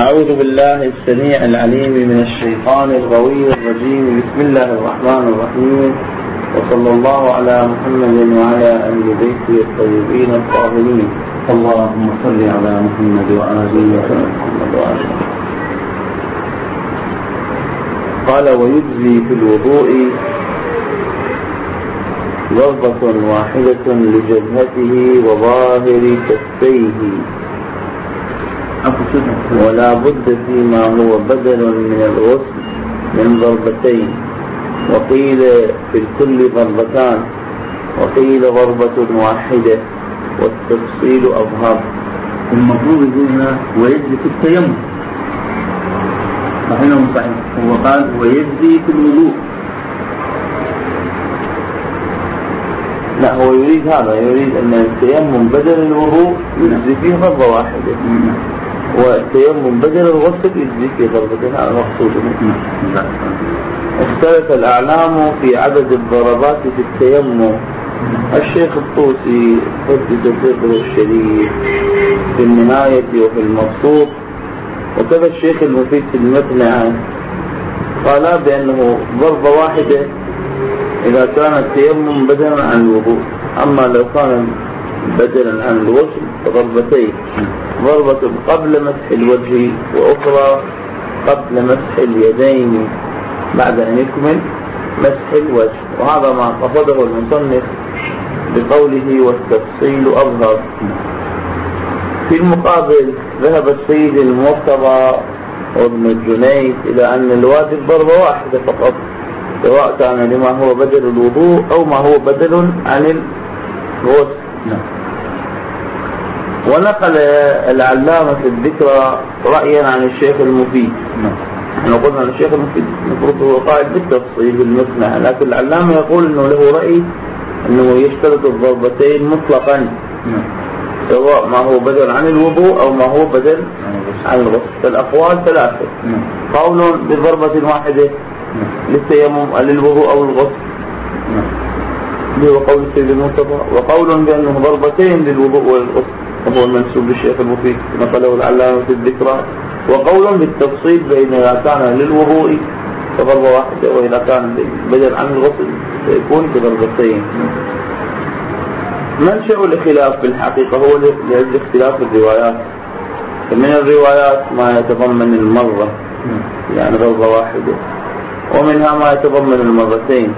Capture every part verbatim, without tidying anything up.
أعوذ بالله السميع العليم من الشيطان الغوي الرجيم. بسم الله الرحمن الرحيم، وصلى الله على محمد وعلى أهل بيته الطيبين الطاهرين. اللهم صل على محمد وآله وسلم. قال: ويجزي في الوضوء ضربة واحدة لجبهته وظاهر كفيه، ولا بد فيما هو بدل من الغسل من ضربتين، وقيل في الكل ضربتان، وقيل ضربة واحدة، والتفصيل أظهر. المفروض هنا ويجزي في التيمم، فهنا صحيح. هو قال ويجزي في الوضوء. لا، هو يريد هذا، يريد أن التيمم بدل الوضوء يجزي فيه ضربة واحدة، والتيمم بدل الغسل يجزي فيه ضربتين. هذا مقصوده. اختلف الأعلام في عدد الضربات في التيمم. الشيخ الطوسي قدس سره الشريف في النهاية وفي المبسوط، وكذا الشيخ المفيد في المقنعة، قالا بأنه ضربة واحدة إذا كان التيمم بدلا عن الوضوء، أما لو كان بدلا عن الغسل فضربتين، ضربة قبل مسح الوجه وأخرى قبل مسح اليدين بعد أن يكمل مسح الوجه. وهذا ما قصده المصنف بقوله والتفصيل أظهر. في المقابل ذهب السيد المرتضى وابن الجنيد إلى أن الواجب ضربة واحدة فقط، سواء كان لما هو بدل الوضوء أو ما هو بدل عن الغسل. ونقل العلامة في الذكرى رأيا عن الشيخ المفيد. احنا قلنا عن الشيخ المفيد المفروض هو قائل بالتفصيل بالمثنى، لكن العلامة يقول انه له رأي انه يشترط الضربتين مطلقا، سواء ما هو بدل عن الوضوء او ما هو بدل عن الغسل. فالأقوال ثلاثة: قول بضربة واحدة للتيمم للوضوء او الغسل، هو قول السيد المرتضى، وقول بأنه ضربتين للوضوء والغسل وهو المنسوب للشيخ المفيد نقله العلامة في الذكرى، وقول بالتفصيل بين إذا كان للوضوء فضربة واحدة، وإذا كان بدل عن الغسل سيكون بضربتين. منشأ الخلاف بالحقيقة هو لأجل اختلاف الروايات. فمن الروايات ما يتضمن المرة يعني ضربة واحدة، ومنها ما يتضمن المرتين.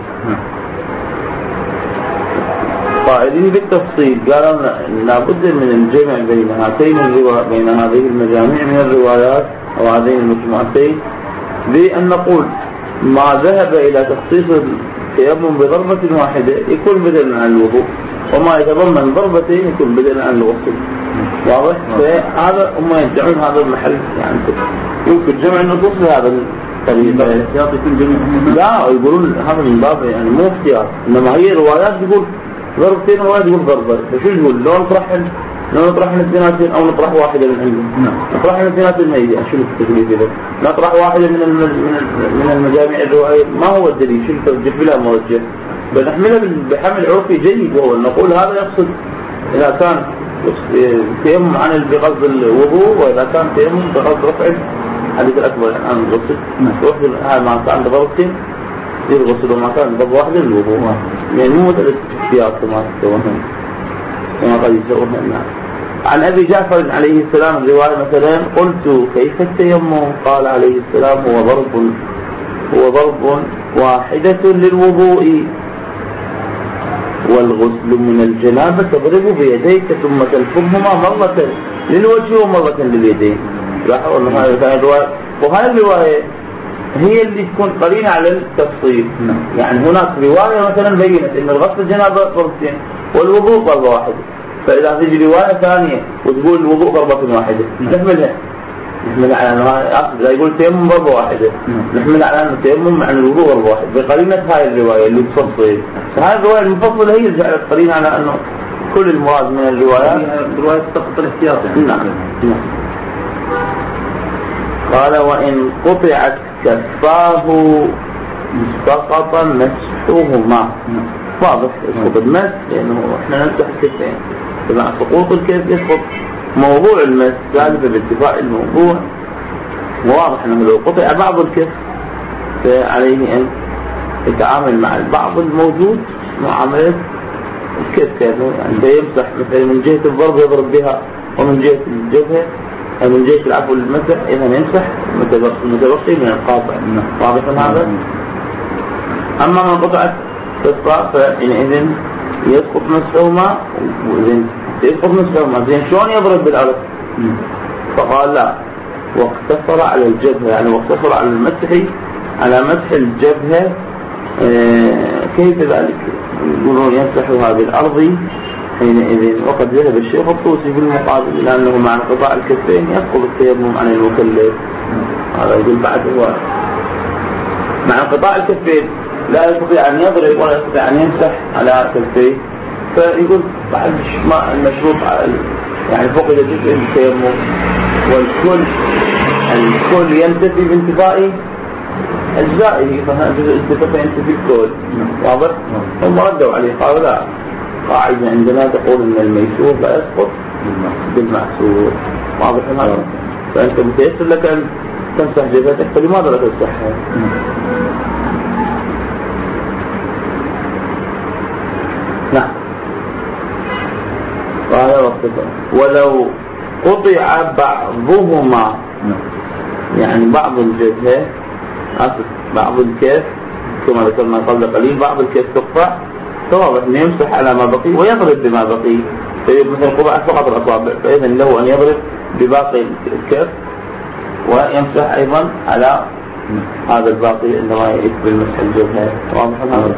قائلين بالتفصيل قالوا لابد من الجمع بين هاتين الروايات، بين هذه المجامع من الروايات أو هذين المجموعتين، بأن نقول ما ذهب إلى تخصيص التيمم بضربة واحدة يكون بدلا عن الوضوء، وما يتضمن ضربتين يكون بدلا عن الغسل. واضح؟ فهذا هم يرجعون هذا المحل، يعني يمكن جمع النصوص بهذا الطريقة. لا، يقولون هذا من باب يعني مو اختيار، إنما هي روايات يقول ضربتين وواحد يقول ضربة. فشو يقول؟ لو نطرح لو نطرح الاثنين أو نطرح واحدة من عندهم، نطرح الاثنين الميدة. شو التكليف إذا نطرح واحدة من من المجامع الرواية؟ ما هو الدليل؟ شو التوجه بلا موجه؟ بنحملها بحمل عرفي جيد، وهو نقول هذا يقصد إذا كان تيمم عن بغض الوضوء، وإذا كان تيمم بغض رفع الحديث الأكبر عن الغسل. هذا ما كان بضربتين يغسل، وما كان ضربة واحدة للوضوء. يعني مو مثل الاستحياء كما تسوونها كما قد يسوونها الناس. عن أبي جعفر عليه السلام الرواية مثلا: قلت كيف التيمم؟ قال عليه السلام: هو ضرب هو ضرب واحدة للوضوء، والغسل من الجنابة تضرب بيديك ثم تلفظهما مرة للوجه ومرة لليدين. وهذه الرواية هي اللي تكون قرينة على التفصيل. يعني هناك رواية مثلا بينت ان الغسل الجنابة ضربتين والوضوء ضربة واحدة، فإذا تجي رواية ثانية وتقول الوضوء ضربة واحدة نحملها نحملها على أنه لا يقول تيمم ضربة واحدة، نحملها على أنه تيمم عن الوضوء ضربة واحدة بقرينة هاي الرواية اللي تفصل. فهذه الرواية المفصلة هي اللي جعلت قرينة على أنه كل المراد من الروايات رواية تسقط الاحتياط. نعم. قال: وإن قطعت كفاه سقط مسحهما. واضح يسقط المس، لأنه احنا نمسح الكفين، فمع سقوط الكف يسقط موضوع المس. ذلك باتفاق الموضوع وواضح أنه لو قطع بعض الكف فعليه أن يتعامل مع البعض الموجود معاملة الكف، يعني يمسح مثلا من جهة الضرب يضرب بها، ومن جهة الجبهة أو من جهة العفو المسح إذا يمسح المتبقي من القاطع. واضح هذا؟ أما من قطعت قطع فإنئذ يسقط مسحهما، وإذن يسقط مسحهما زين شلون يضرب بالأرض؟ فقال لا، واقتصر على الجبهة، يعني واقتصر على المسح على مسح الجبهة. آه كيف ذلك؟ يقولون يمسحها بالأرض حينئذ. وقد ذهب الشيخ الطوسي في المقابل لأنه مع انقطاع الكفين يسقط التيمم عن المكلف. هذا يقول بعد هو مع انقطاع الكفين لا يستطيع أن يضرب ولا يستطيع أن يمسح على كفيه، فيقول بعد ما المشروط يعني فقد جزء التيمم، والكل الكل ينتفي بانتفاء أجزائه، فهذا جزء انتفاء ينتفي الكل. واضح؟ هم ردوا عليه قالوا لا، قاعدة عندنا تقول أن الميسور لا يسقط بالمعسور. واضح هذا؟ فأنت متيسر لك أن تمسح جبهتك، فلماذا لا تمسحها؟ نعم. قال وقتها ولو قطع بعضهما، يعني بعض الجبهة أصل بعض الكف كما ذكرنا قبل قليل، بعض الكف تقطع فواضح أن يمسح على ما بقي ويضرب بما بقي، مثل قطع فقط الأصابع، فإذا له أن يضرب بباقي الكف ويمسح أيضا على هذا الباقي عندما يقبل مسح الجبهة. واضح هذا؟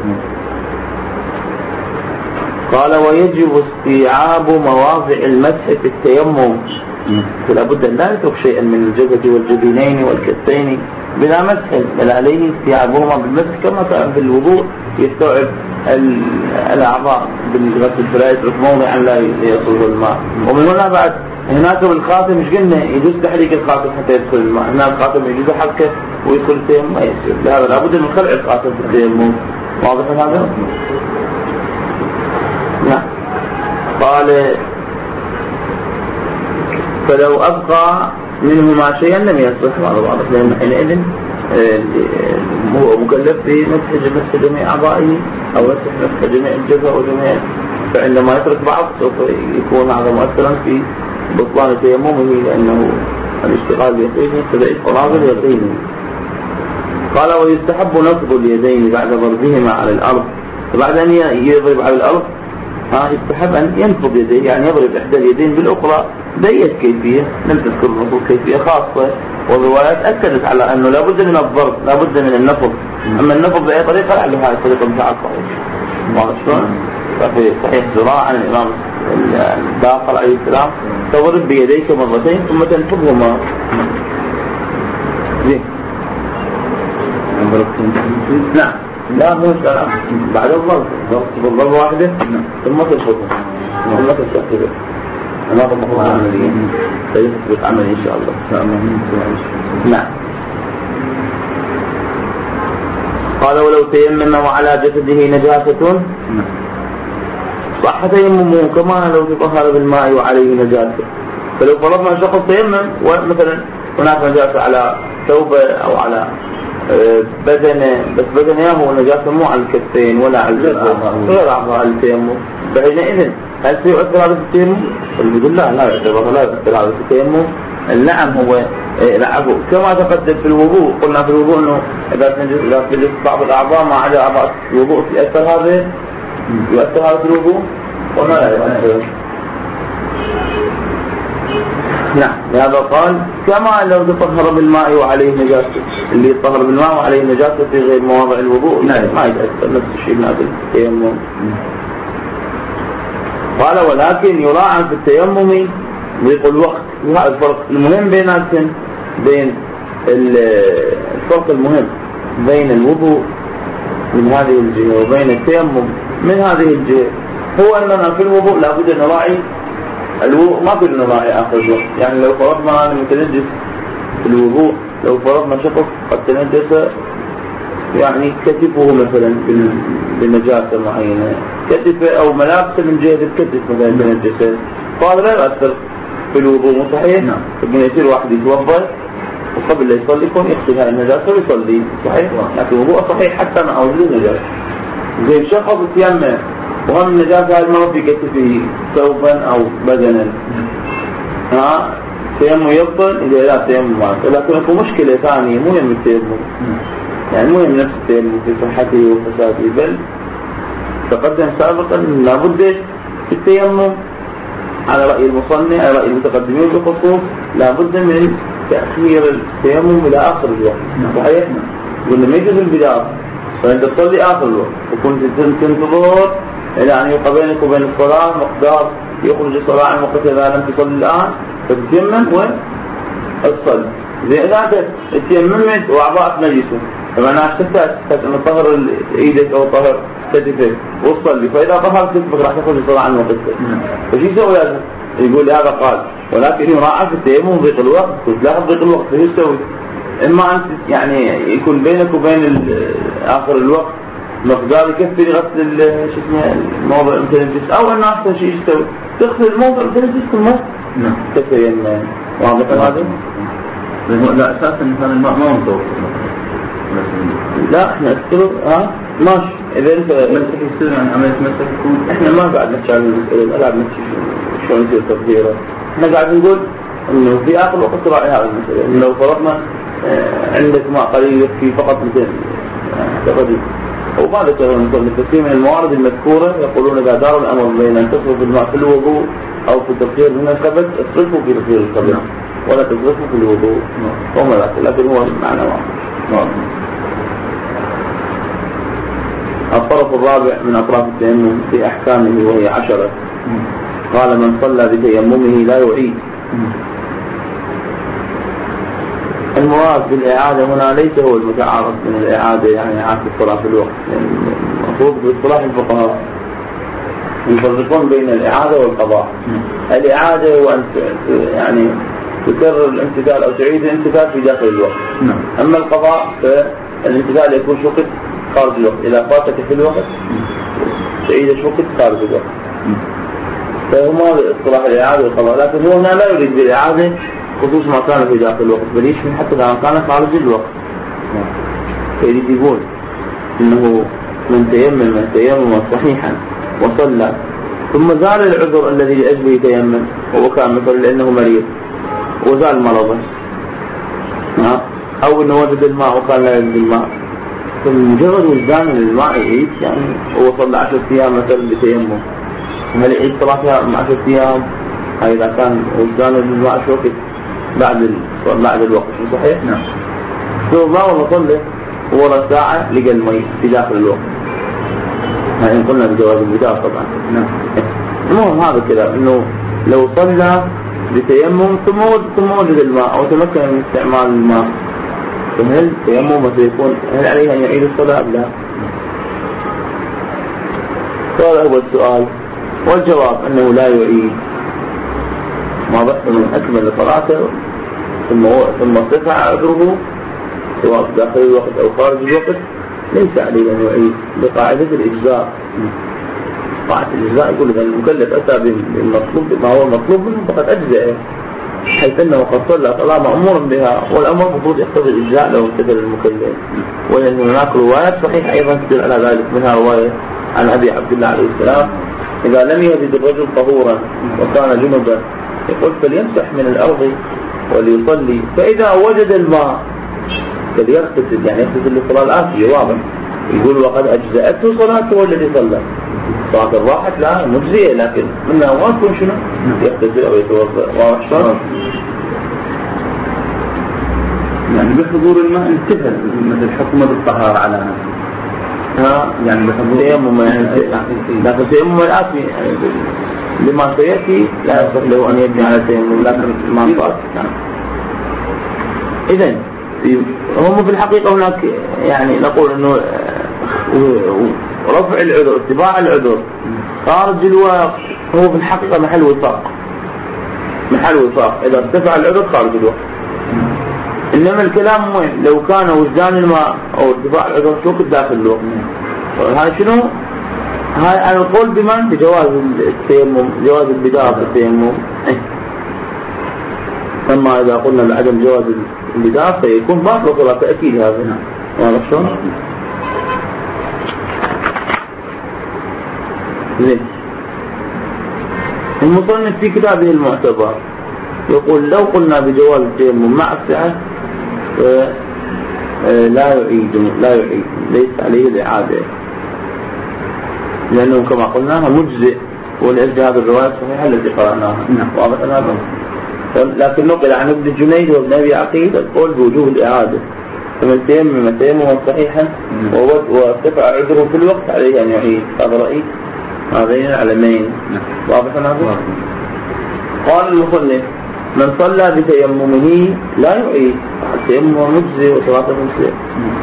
قال ويجب استيعاب مواضع المسح في التيمم، فلا بد أن لا يترك شيئا من الجبهة والجبينين والكفين بلا مسح، بل عليه استيعابهما بالمسح كما كان في الوضوء يستوعب الأعضاء بالغسل، فلا يترك موضعا لا يصل الماء. ومن هنا بعد هناك بالخاتم مش قلنا يجوز تحريك الخاتم حتى يدخل الماء، هنا الخاتم يجوز حركه ويدخل التيمم ما يصير، لهذا لابد من خلع الخاتم في التيمم. واضح هذا؟ نعم. قال فلو أبقى منهما شيئا لم يصح، هذا واضح، لأن حينئذ هو مكلف بمسح جميع أعضائه أو مسح جميع الجبهة وجميع، فعندما يترك بعض سوف يكون هذا مؤثرا في بطلان تيممه، لأنه الاشتغال بيقينه فبعيد قرابل يقينه. قال ويستحب نصب اليدين بعد ضربهما على الأرض، فبعد أن يضرب على الأرض ها يستحب أن ينفض يديه، يعني يضرب إحدى اليدين بالأخرى. بيت كيفية، لم تذكر النصوص كيفية خاصة، والروايات أكدت على أنه لا بد من الضرب، لا بد من النفض. أما النفض بأي طريقة لعله هذه الطريقة مش صحيح. واضح شلون؟ ففي صحيح زراعة عن الإمام الباقر عليه السلام تضرب بيديك مرتين ثم تنفضهما. زين. نعم. لا مو كلام بعد الضرب، ضربة واحدة ثم تنفضها ثم تستخدمها. أنا أطلق عمليا سيثبت عملي إن شاء الله. نعم. قال ولو تيمم وعلى جسده نجاسة صح تيممه كما لو تطهر بالماء وعليه نجاسة. فلو فرضنا شخص تيمم ومثلا هناك نجاسة على ثوبه أو على بدنه، بس بدنه هو نجاسة مو على الكفين ولا على الجبهة غير أعضاء التيمم، فحينئذ هل سيؤثر هذا في التيمم؟ يقول لا لا يعتبر لا يؤثر هذا في التيمم. النعم هو العفو كما تقدم في الوضوء، قلنا في الوضوء انه اذا تنجس بعض الاعضاء ما عدا اعضاء الوضوء يؤثر هذا يؤثر هذا في الوضوء وما لا يؤثر. نعم. لهذا قال كما لو تطهر بالماء وعليه نجاسة، اللي يطهر بالماء وعليه نجاسة في غير مواضع الوضوء ما يتأثر نفس الشيء من هذا التيمم. قال ولكن يراعى في التيمم ضيق الوقت. وهذا الفرق المهم بين بين الفرق المهم بين الوضوء من هذه الجهة وبين التيمم من هذه الجهة هو أننا في الوضوء لابد أن نراعي الوضوء، ما كنا نراعي آخر الوقت. يعني لو فرضنا أن نتنجس في الوضوء، لو فرضنا شخص قد تنجس يعني كتفه مثلا بنجاسة معينة، كتفه أو ملابسه من جهة الكتف مثلا تنجسه، فهذا لا يؤثر في الوضوء صحيح. ابن يصير واحد يتوضأ وقبل لا يصلي يكون يغسل هاي النجاسة ويصلي صحيح، لكن الوضوء صحيح حتى مع وجود النجاسة. زي شخص يتيمم وهم النجاسة هاي ما في كتفه ثوبا أو بدنا، ها تيمم يبطل إذا لا تيمم معك، لكن اكو مشكلة ثانية مو يم التيمم، يعني مو يم نفس التيمم في صحته وفساده، بل تقدم سابقا لابد في التيمم على رأي المصنع على رأي المتقدمين بالخصوص لابد من تأخير التيمم إلى آخر الوقت صحيح؟ قلنا ما يجوز البداية، فأنت تصلي آخر الوقت وكنت تنتظر إلى أن يبقى بينك وبين الصلاة مقدار يخرج الصلاة عن وقت إذا لم تصلي الآن فتتيمم وتصلي. زي إذا تيممت وأعضاءك نجسة فمعناها تحتاج أن تطهر إيدك أو طهر كتفك وتصلي، فإذا طهرت كتفك راح تخرج الصلاة عن وقتك. فشي يسوي هذا؟ يقول هذا قال ولكن يراعى في التيمم ضيق الوقت، تلاحظ ضيق الوقت فشو يسوي؟ إما أن يعني يكون بينك وبين آخر الوقت مقدار يكفي غسل شو اسمه الموضع المتنجس، أو أن أحسن شيء يسوي تغسل الموضع المتنجس ثم تتيمم. واضح هذا؟ لا أساسا إنسان الماء ما متوقف. لا احنا نذكره ها ماشي اذا انت مسك يصير عن عمليه مسك يكون احنا ما قاعد نحكي عن المساله، قاعد نحكي شلون يصير تطهيره. احنا قاعد نقول انه في اخر وقت راعي هذه المساله، انه لو فرضنا عندك ماء قليل يكفي فقط مئتين تقريبا، وما ذكروا المصنف كثير من الموارد المذكوره يقولون اذا دار الامر بين ان تصرف الماء في الوضوء او في تطهير من الخبث اصرفه في تطهير الخبث ولا تصرفه في الوضوء وما ذاك، لكن هو معنى واحد. الطرف الرابع من أطراف التيمم في أحكامه وهي عشرة. قال من صلى بتيممه لا يعيد. المراد بالإعادة هنا ليس هو المتعارف من الإعادة يعني إعادة الصلاة في الوقت، المفروض يعني باصطلاح الفقهاء يفرقون بين الإعادة والقضاء. الإعادة هو أن يعني تكرر الامتثال أو تعيد الامتثال في داخل الوقت. أما القضاء فالامتثال يكون في وقت خارج الوقت، إذا فاتك في الوقت تعيد الوقت خارج الوقت. فهما اصطلاح الإعادة والقضاء، لكن هو هنا لا يريد بالإعادة خصوص ما كان في داخل الوقت، بل يشمل حتى إذا كان خارج الوقت. فيريد يقول إنه من تيمم من تيمم صحيحا وصلى ثم زال العذر الذي لأجله يتيمم وهو كان مثلا لأنه مريض وزال مرضه، أو إنه وجد الماء وكان لا يجد الماء، فمجرد وجدان الماء يعيد يعني هو صلى عشر أيام مثلا بتيمم، هل يعيد صلاة عشر أيام؟ إذا كان وجدان الماء شو وقت بعد بعد الوقت صحيح؟ نعم. شو ما والله صلى ورا ساعة لقى الماء في داخل الوقت، يعني قلنا بجواز البداية طبعا. نعم. المهم هذا كذا إنه لو صلى بتيمم ثم ثم وجد الماء أو تمكن من استعمال الماء، فهل تيمم سيكون هل عليه أن يعيد الصلاة أم لا؟ هذا هو السؤال، والجواب أنه لا يعيد ما بحث من أكمل صلاته ثم ثم ارتفع عذره سواء داخل الوقت أو خارج الوقت ليس عليه أن يعيد بقاعدة الإجزاء. قاعدة الإجزاء يقول إذا المكلف أتى بالمطلوب ما هو المطلوب منه فقد أجزأه، حيث أنه قد صلى صلاة مأمور بها، والأمر المفروض يقتضي الإجزاء لو امتثل المكلف. ولأن هناك روايات صحيحة أيضا تدل على ذلك، منها رواية عن أبي عبد الله عليه السلام إذا لم يجد الرجل طهورا وكان جنبا يقول فليمسح من الأرض وليصلي، فإذا وجد الماء فليغتسل، يعني يغتسل للصلاة الآتية واضح. يقول وقد أجزأته صلاته التي صلى، صلاة الراحة لا مجزية، لكن منها ما تكون شنو يغتسل أو يتوضأ. واضح شلون؟ يعني بحضور الماء انتهى مثل حكم الطهارة على نفسه. ها يعني بحضور تيمم يعني، لكن تيمم الآتي يعني لما سيأتي لا يصح له أن يبني على تيمم، لكن ما فات. إذن هم في الحقيقة هناك يعني نقول إنه رفع العذر اتباع العذر خارج الوقت هو في الحقيقة محل وفاق، محل وفاق إذا ارتفع العذر خارج الوقت. إنما الكلام وين لو كان وجدان الماء أو ارتفاع العذر شو كنت داخل الوقت، هذا شنو؟ هاي على القول بمن بجواز التيمم، جواز البداية في التيمم. أما إذا قلنا بعدم جواز البداية فيكون باطل صلاة أكيد هذا. واضح شلون؟ زين. المصنف في كتابه المعتبر يقول لو قلنا بجواز التيمم مع السعة لا يعيد لا يعيد ليس عليه الإعادة، لأنه كما قلناها مجزئ، ولأجل هذه الرواية الصحيحة التي قرأناها. واضح هذا؟ لكن نقل عن ابن جنيد وابن أبي عقيل القول بوجوب الإعادة، فمن تيمم تيمما صحيحا وارتفع عذره في الوقت عليه أن يعيد. هذا رأي هذين العلمين. واضح هذا؟ قال المصنف من صلى بتيممه لا يعيد، التيمم مجزئ وصلاته مجزئ،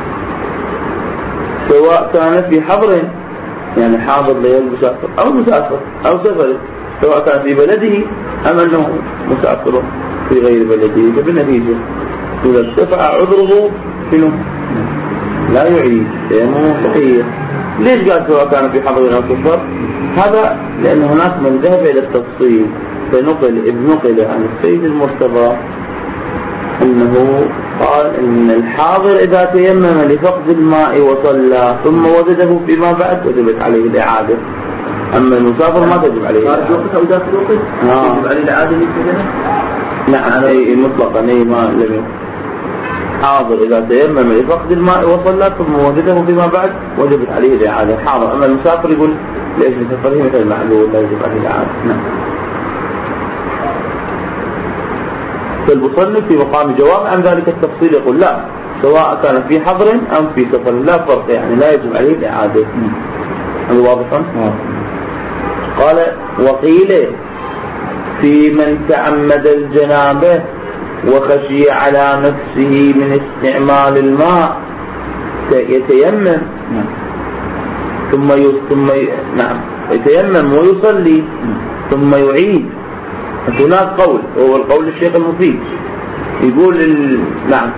سواء كان في حضر يعني حاضر ليل مسافر أو مسافر أو سفر، سواء كان في بلده أم أنه مسافر في غير بلده. فبالنتيجة إذا ارتفع عذره شنو؟ لا يعيد، تيمم صحيح. ليش قال سواء كان في حضر أو سفر؟ هذا لأن هناك من ذهب إلى التفصيل، فنقل ابن نقل عن السيد المرتضى أنه قال إن الحاضر إذا تيمم لفقد الماء وصلى ثم وجده فيما بعد وجبت عليه الإعادة، أما المسافر ما تجب عليه الإعادة. أو ذات الوقت تجب عليه الإعادة مثلنا؟ نعم أي مطلقا أي ما لم يكن. حاضر إذا تيمم لفقد الماء وصلى ثم وجده فيما بعد وجبت عليه الإعادة حاضر، أما المسافر يقول ليش مسافره مثل المعلول لا يجب عليه الإعادة. نعم. فالمصنف في مقام جواب عن ذلك التفصيل يقول لا، سواء كان في حضر أم في سفر لا فرق، يعني لا يجب عليه الإعادة. هذا واضح؟ قال وقيل في من تعمد الجنابة وخشي على نفسه من استعمال الماء يتيمم ثم ثم نعم يتيمم ويصلي ثم يعيد. هناك قول هو القول الشيخ المفيد يقول ال... نعم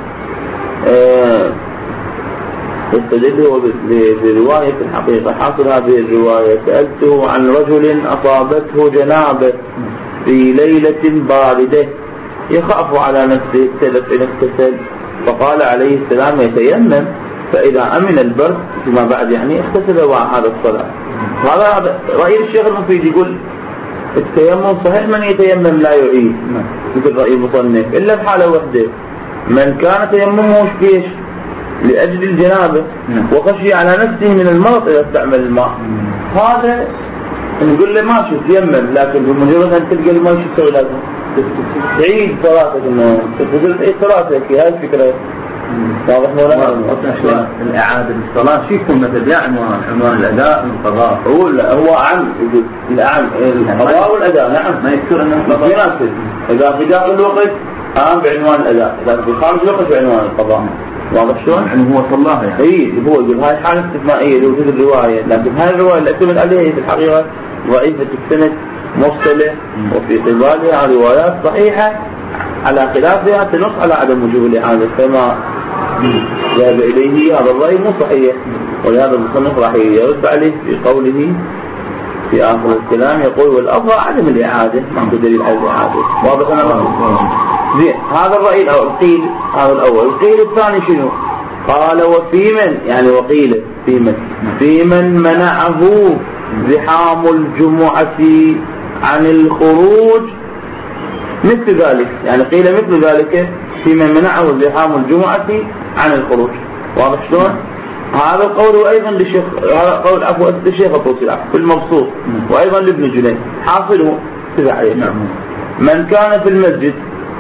استدل هو برواية الحقيقة. حاصل هذه الرواية سألته عن رجل أصابته جنابة في ليلة باردة يخاف على نفسه التلف إن اغتسل، فقال عليه السلام يتيمم فإذا أمن البرد فيما بعد يعني اغتسل وعاد الصلاة. هذا رأي الشيخ المفيد يقول التيمم صحيح من يتيمم لا يعيد مثل رأي المصنف إلا بحالة وحدة، من كان تيممه فيش لأجل الجنابة وخشي على نفسه من المرض إذا استعمل الماء، هذا نقول له ماشي تيمم، لكن بمجرد أن تلقى الماء شو تسوي لازم تعيد صلاتك إنه تقول تعيد صلاتك. هاي الفكرة واضح مولانا؟ الإعادة بالصلاة فيكم مثل عنوان عنوان الأداء والقضاء. هو هو عن الأعم القضاء والأداء. نعم ما يذكر أنه القضاء إذا في داخل الوقت قام بعنوان الأداء، إذا في خارج الوقت بعنوان القضاء. واضح شلون؟ يعني هو صلاها يعني. إيه هو يقول هاي حالة استثنائية لوجود الرواية، لكن هاي الرواية اللي اعتمد عليها في الحقيقة ضعيفة السند مرسلة، وفي قبالها روايات صحيحة على خلافها تنص على عدم وجوب الإعادة، فما ذهب إليه هذا الرأي مو صحيح، ولهذا المصنف راح يرد عليه في قوله في آخر الكلام يقول والأفضل عدم الإعادة مع دليل على الإعادة. واضح أنا زين. هذا الرأي الأول قيل هذا الأول. القيل الثاني شنو؟ قال وفي من يعني وقيل في من في من منعه زحام الجمعة عن الخروج مثل ذلك، يعني قيل مثل ذلك في من منعه زحام الجمعة عن الخروج. واضح شلون؟ هذا القول أيضا للشيخ، هذا قول عفوا للشيخ الطوسي في المبسوط، وأيضا لابن جنيد حاصله تبعيه. من كان في المسجد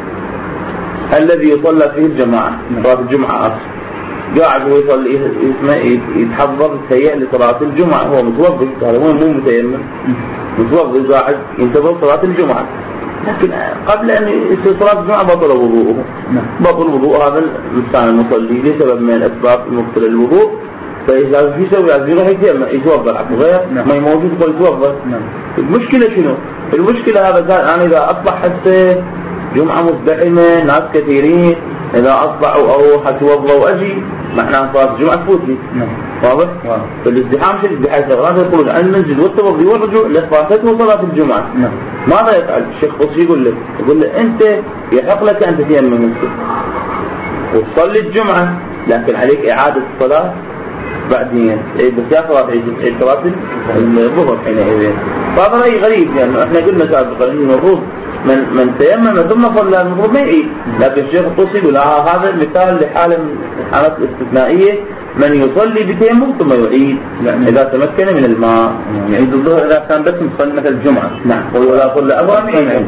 الذي يصلى فيه الجماعة صلاة الجمعة أصلا قاعد ويصلي يتحضر يتهيأ لصلاة الجمعة، هو متوضئ، هذا مو مو متيمم، متوضئ قاعد ينتظر صلاة الجمعة، لكن قبل أن يصير صلاة الجمعة بطل وضوءه. بطل وضوء هذا الإنسان المصلي لسبب من الأسباب المبطلة للوضوء، فإذا في سوي عزيز راح يتيمم يتوضأ غير ما يموجود يقول يتوضأ. المشكلة شنو؟ المشكلة هذا كان أنا إذا أصبح حتى جمعة مزدحمة ناس كثيرين، إذا أصبحوا أروح أتوضأ وأجي معناه صلاة الجمعة تفوتني. واضح؟ فالازدحام شديد بحيث الغرات يقولون عن المسجد والتوضي والرجوع لفاتته صلاة الجمعة. ماذا يفعل الشيخ قصي؟ يقول له يقول له أنت يحق لك أن تتيمم المسجد وتصلي الجمعة، لكن عليك إعادة الصلاة بعدين. إيه بس يا صلاة عيد صلاة الظهر حينئذ. فهذا رأي غريب، يعني احنا قلنا سابقا إنه المفروض من من تيمم ثم صلى المفروض ما يعيد، لكن الشيخ الطوسي يقول آه هذا مثال لحالة من الحالات الاستثنائية، من يصلي بتيمم ثم يعيد إذا تمكن من الماء. يعيد الظهر إذا كان بس مصلي مثل الجمعة. نعم. وإذا صلى أبواب يعيد.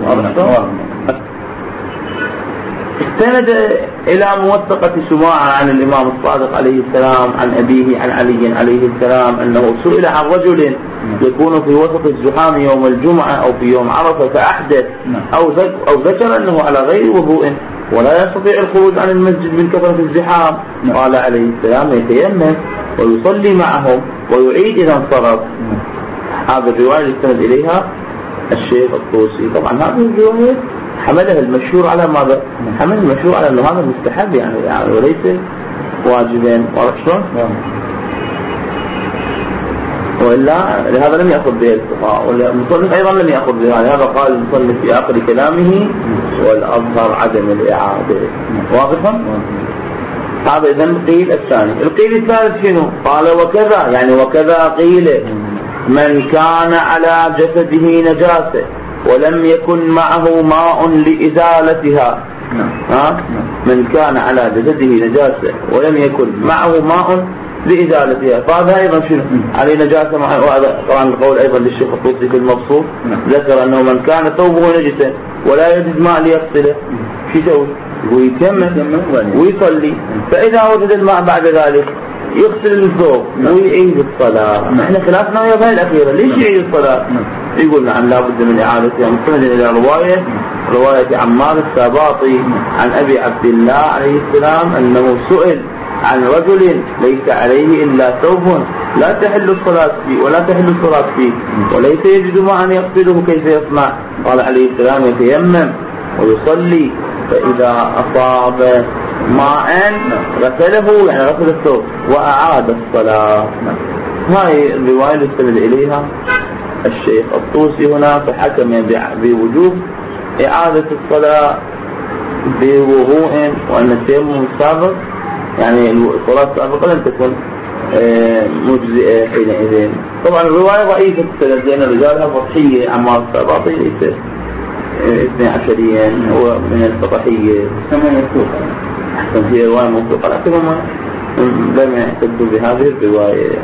استند إلى موثقة سماعة عن الإمام الصادق عليه السلام عن أبيه عن علي عليه السلام أنه سئل عن رجل يكون في وسط الزحام يوم الجمعة أو في يوم عرفة فأحدث أو أو ذكر أنه على غير وضوء ولا يستطيع الخروج عن المسجد من كثرة الزحام، قال عليه السلام يتيمم ويصلي معهم ويعيد إذا انصرف. هذا الرواية اللي استند إليها الشيخ الطوسي. طبعا هذه الرواية حملها المشهور على ماذا؟ حمل المشهور على أنه هذا مستحب يعني, يعني وليس واجبين. واضح شلون؟ وإلا لهذا لم يأخذ به الفقهاء، والمصنف أيضا لم يأخذ به. هذا قال المصنف في آخر كلامه والأظهر عدم الإعادة. واضح؟ هذا إذن قيل الثاني. القيل الثالث شنو؟ قال وكذا، يعني وكذا قيل من كان على جسده نجاسة ولم يكن معه ماء لإزالتها. ها؟ من كان على جسده نجاسة ولم يكن معه ماء لإزالتها، فهذا أيضا شنو؟ عليه نجاسة. وهذا طبعا القول أيضا للشيخ الطوسي في المبسوط، ذكر أنه من كان ثوبه نجسا ولا يجد ماء ليغسله شو يسوي؟ ويتيمم ويصلي، فإذا وجد الماء بعد ذلك يغسل الثوب ويعيد الصلاة. احنا خلافنا ويا بهاي الأخيرة ليش يعيد الصلاة؟ يقول نعم لا بد من إعادتها. مستند إلى رواية رواية عمار السباطي عن أبي عبد الله عليه السلام أنه سئل عن رجل ليس عليه إلا ثوب لا تحل الصلاة فيه ولا تحل الصلاة فيه وليس يجد ماء يغسله كيف يصنع؟ قال عليه السلام يتيمم ويصلي، فإذا أصاب ماء غسله يعني غسل الثوب وأعاد الصلاة. هاي الرواية اللي استند إليها الشيخ الطوسي هنا، فحكم بوجوب إعادة الصلاة بوضوء، وأن التيمم السابق يعني الصلاة السابقة لن تكون مجزئة حينئذ. طبعا الرواية ضعيفة السند لأن رجالها فضحية. عمار السباطي ليس اثني عشريا، هو من الفضحية كما موثوق. أحسن هي رواية موثوقة لكنهم لم يعتدوا بهذه الرواية.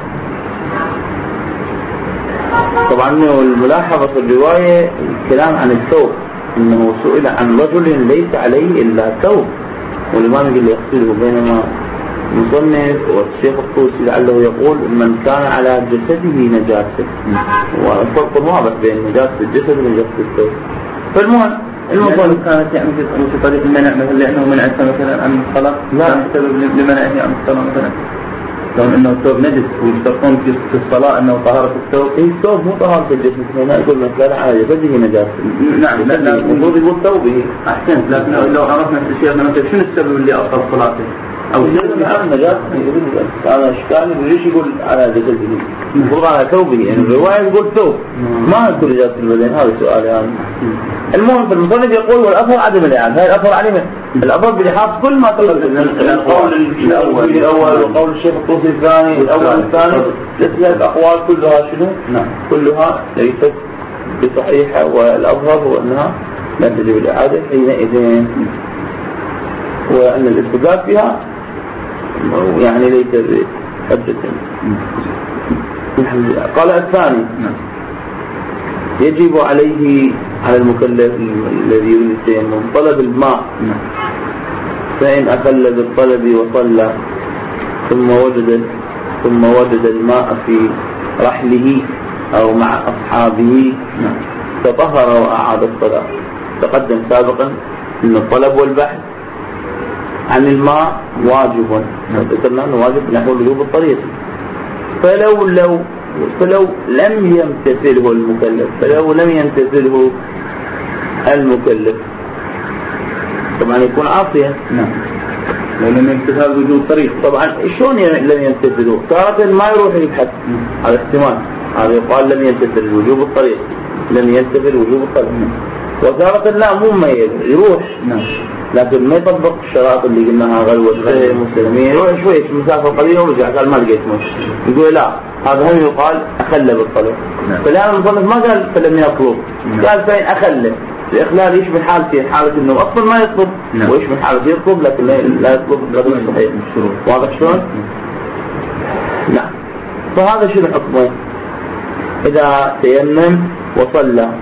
طبعا الملاحظة في الرواية الكلام عن الثوب، انه سئل عن رجل ليس عليه الا ثوب والامام يقول يغسله، بينما المصنف والشيخ الطوسي لعله يقول من كان على جسده نجاسة، والفرق واضح بين نجاسة الجسد ونجاسة الثوب. فالمهم المصنف كانت يعني في طريق المنع مثلا لانه منع مثلا عن الصلاة، لا سبب لمنعه عن الصلاة مثلا كون انه الثوب نجس ويشترطون في الصلاة انه طهارة الثوب. اي الثوب مو طهارة الجسد، هنا يقول من كان على جسده نجاسة. نعم لا المفروض يقول ثوبه. احسنت، لكن لو عرفنا في الشيخ مثلا شنو السبب اللي اثر صلاته او الجسد نجاسة هذا اشكال. ليش يقول على جسده؟ المفروض على ثوبه، يعني الرواية يقول ثوب ما يذكر نجاسة البدن. هذا السؤال يعني. المهم في المصنف يقول والأفضل عدم الإعادة. هذا الأفضل عليه الأفضل بلحاظ كل ما تقدم القول الأول الأول وقول الشيخ الطوسي الثاني والأول الثاني لسه الأقوال كلها شنو؟ نعم كلها ليست بصحيحة، والأفضل هو أنها لا تجب الإعادة حينئذ، وأن الاستدلال فيها يعني ليس بحجة. قال الثاني يجب عليه على المكلف الذي يريد التيمم طلب الماء، فإن أخل بالطلب وصلى ثم وجد ثم وجد الماء في رحله أو مع أصحابه تطهر وأعاد الصلاة. تقدم سابقا أن الطلب والبحث عن الماء واجب، ذكرنا أنه واجب نحو وجوب الطريق. فلو لو فلو لم يمتثله المكلف فلو لم يمتثله المكلف طبعا يكون عاصيا. لم يمتثل وجود طريق. طبعا شلون لم يمتثلوا؟ تارة ما يروح يبحث، هذا احتمال، هذا يقال لم يمتثل وجوب الطريق، لم يمتثل وجوب الطريق. وتارة لا مو مميز يروح نعم، لكن ما يطبق الشرائط اللي قلناها غلوة غير مسلمين، يروح شوي مسافة قليلة ورجع قال ما لقيت مش، يقول لا هذا هم يقال أخل بالطلب. نعم. فالآن المصنف ما قال فلم يطلب، نعم. قال فإن أخل. الإخلال يشمل حالتين، حالة إنه أصلا ما يطلب، نعم. ويشمل حالة يطلب لكن لا يطلب غير صحيح. واضح شلون؟ نعم. فهذا شنو حكمه؟ إذا تيمم وصلى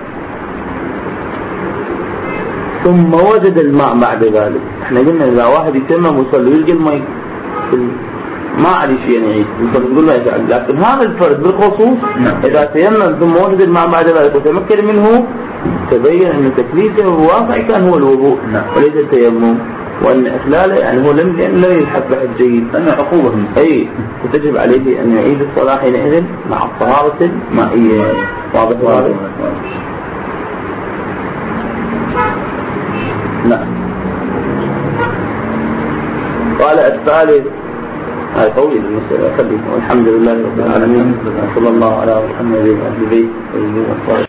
ثم وجد الماء بعد ذلك، احنا قلنا إذا واحد يتيمم ويصلي ويلقى الماء ما عليه شيء يعيد، نقول له يفعل. لكن هذا الفرد بالخصوص نعم. إذا تيمم ثم وجد الماء بعد ذلك وتمكن منه، تبين أن تكليفه الواقع كان هو الوضوء نعم. وليس التيمم، وأن إخلاله يعني هو لم لا يلحق بحث جيد، لأنه عقوبة، أي وتجب عليه أن يعيد الصلاة حينئذ مع الطهارة المائية. واضح واضح. نعم. قال الثالث، هاي طويل المسألة، خليه. والحمد لله رب العالمين، صلى الله على محمد وعلى آله وصحبه.